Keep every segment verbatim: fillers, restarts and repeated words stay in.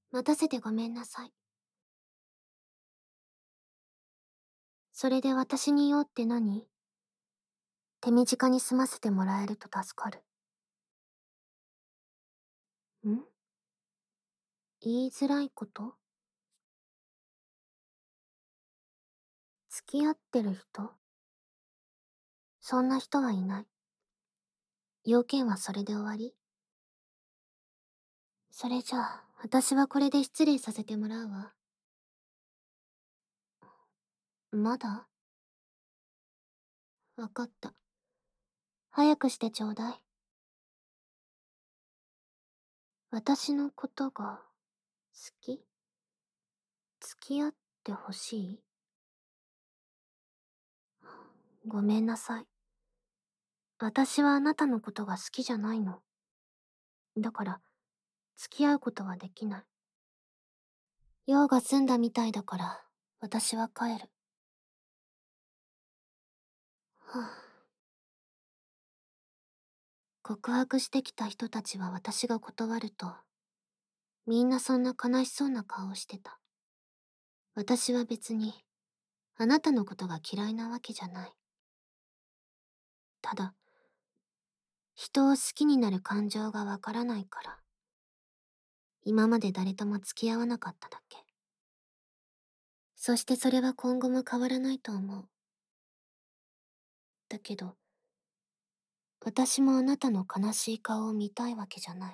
待たせてごめんなさい。それで私に用って何？手短に済ませてもらえると助かる。ん？言いづらいこと？付き合ってる人？そんな人はいない。要件はそれで終わり？それじゃあ、私はこれで失礼させてもらうわ。まだ？わかった。早くしてちょうだい。私のことが好き？付き合ってほしい？ごめんなさい。私はあなたのことが好きじゃないの。だから、付き合うことはできない。用が済んだみたいだから、私は帰る。はあ、告白してきた人たちは私が断ると、みんなそんな悲しそうな顔をしてた。私は別に、あなたのことが嫌いなわけじゃない。ただ、人を好きになる感情がわからないから、今まで誰とも付き合わなかっただけ。そしてそれは今後も変わらないと思う。だけど、私もあなたの悲しい顔を見たいわけじゃない。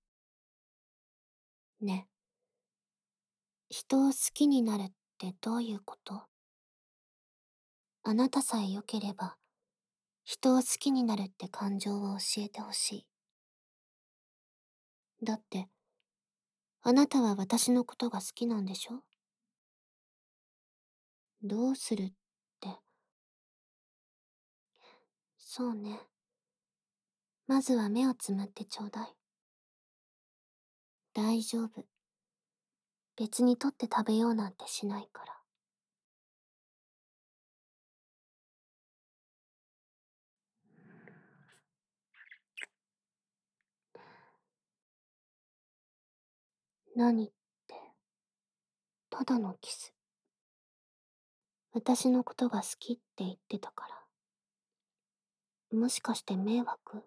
ね。人を好きになるってどういうこと？あなたさえ良ければ、人を好きになるって感情を教えてほしい。だって、あなたは私のことが好きなんでしょ？どうするって。そうね。まずは目をつむってちょうだい。大丈夫。別に取って食べようなんてしないから。何って、ただのキス。私のことが好きって言ってたから。もしかして迷惑？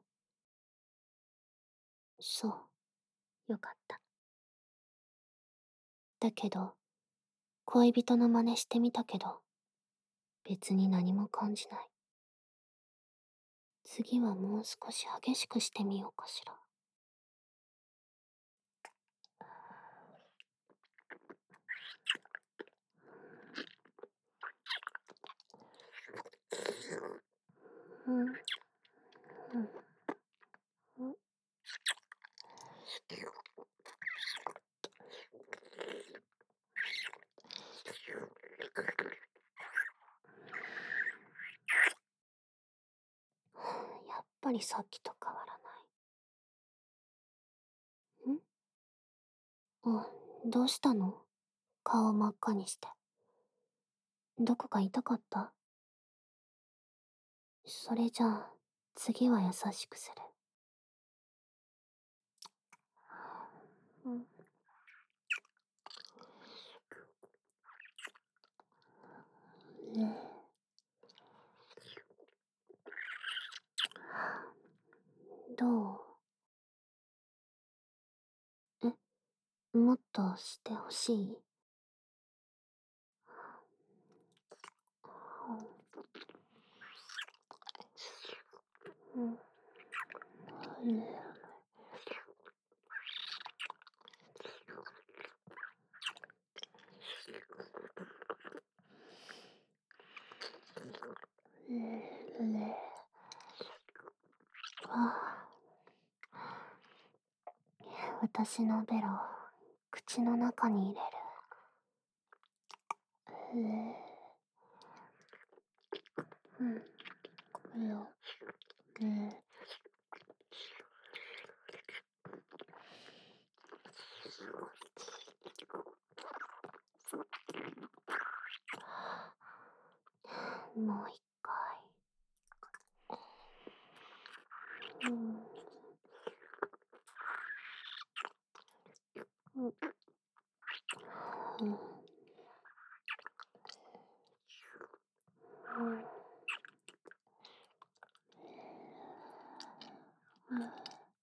そう。よかった。だけど、恋人の真似してみたけど、別に何も感じない。次はもう少し激しくしてみようかしら。うん。うん。うん。やっぱりさっきと変わらない。ん？あ、どうしたの？顔真っ赤にして。どこか痛かった？それじゃあ、次は優しくする。うん。ねえ、どう？え、もっとしてほしい？うん。うん。うん。ああ、私のベロ、口の中に入れる。うん。うん。うん。もう一回。うん。うん。 うんうんうん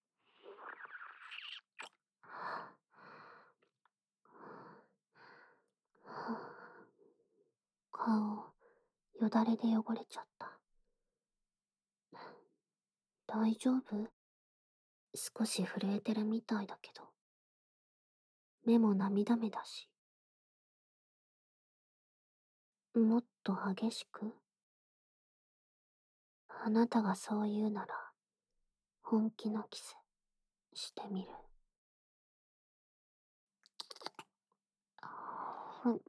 顔、よだれで汚れちゃった。大丈夫？少し震えてるみたいだけど。目も涙目だし。もっと激しく？あなたがそう言うなら、本気のキス、してみる。ふん。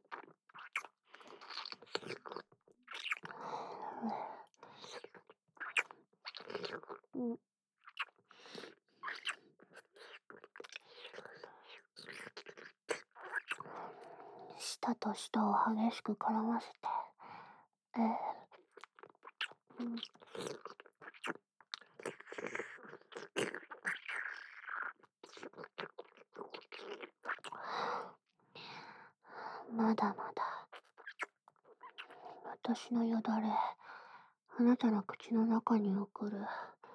うん。舌と舌を激しく絡ませて。ええ。うん。まだまだ。私のよだれ、あなたの口の中に送る。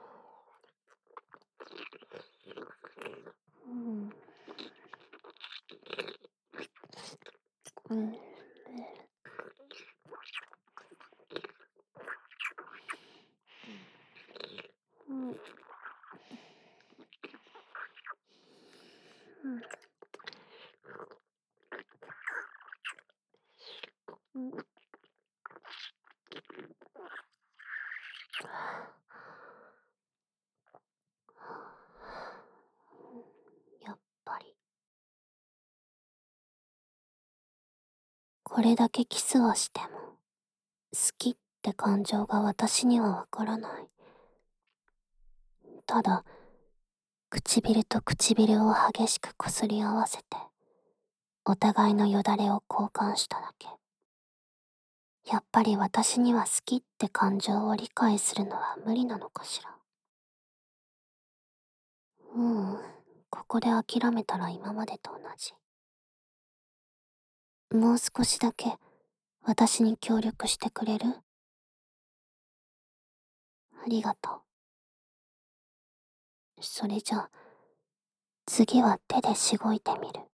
うん。うん。うん。うん。うん。やっぱり。これだけキスをしても、好きって感情が私にはわからない。ただ、唇と唇を激しくこすり合わせて、お互いのよだれを交換しただけ。やっぱり私には好きって感情を理解するのは無理なのかしら。ううん、ここで諦めたら今までと同じ。もう少しだけ私に協力してくれる？ありがとう。それじゃあ、次は手でしごいてみる。